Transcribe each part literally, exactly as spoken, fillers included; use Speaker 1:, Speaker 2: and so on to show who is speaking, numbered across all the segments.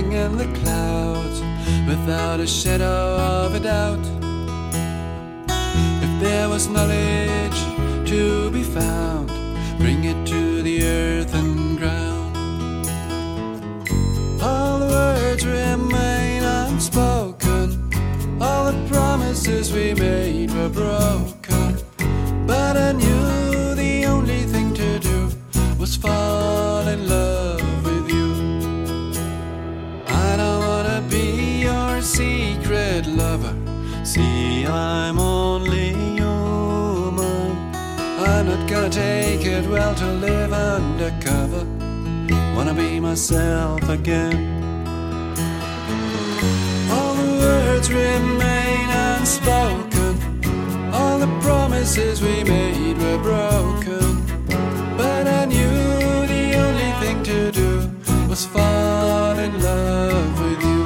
Speaker 1: floating in the clouds without a shadow of a doubt. If there was knowledge to be found, bring it to the earth and ground. All the words remain unspoken, all the promises we made were broken, but I knew the only thing to do was fall in love with you. I don't wanna be your secret lover, see, I'm only human. I'm not gonna take it well to live undercover, wanna be myself again. All the words remain unspoken, all the promises we made were broken, but I knew the only thing to do was fall in love with you.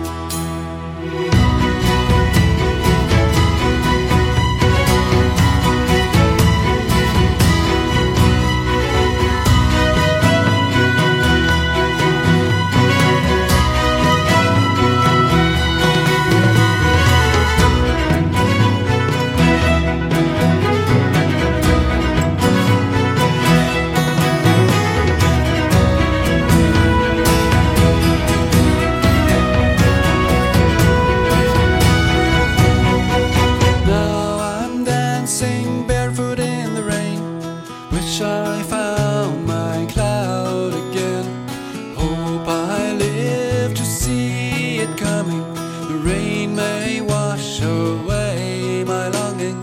Speaker 1: Barefoot in the rain, wish I found my cloud again. Hope I live to see it coming, the rain may wash away my longing.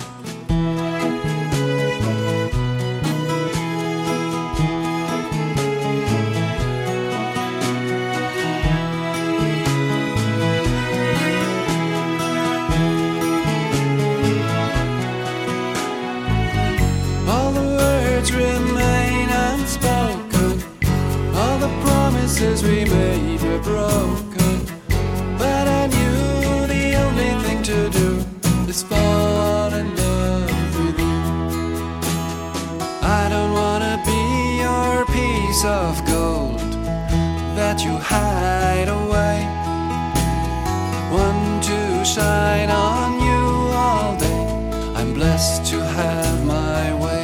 Speaker 1: Remain unspoken, all the promises we made were broken, but I knew the only thing to do is fall in love with you. I don't wanna be your piece of gold that you hide away, one to shine on you all day. I'm blessed to have my way.